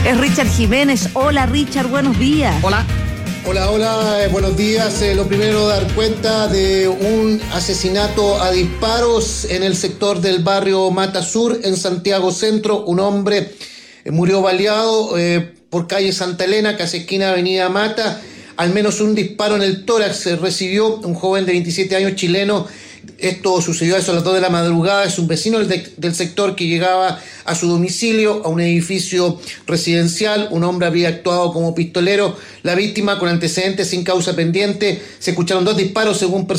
Es Richard Jiménez. Hola Richard, buenos días. Hola. Hola, buenos días. Lo primero, dar cuenta de un asesinato a disparos en el sector del barrio Mata Sur, en Santiago Centro. Un hombre murió baleado por calle Santa Elena, casi esquina Avenida Mata. Al menos un disparo en el tórax recibió un joven de 27 años chileno. Esto sucedió a eso a las 2 de la madrugada. Es un vecino del sector que llegaba a su domicilio, a un edificio residencial. Un hombre había actuado como pistolero. La víctima, con antecedentes sin causa pendiente. Se escucharon 2 disparos según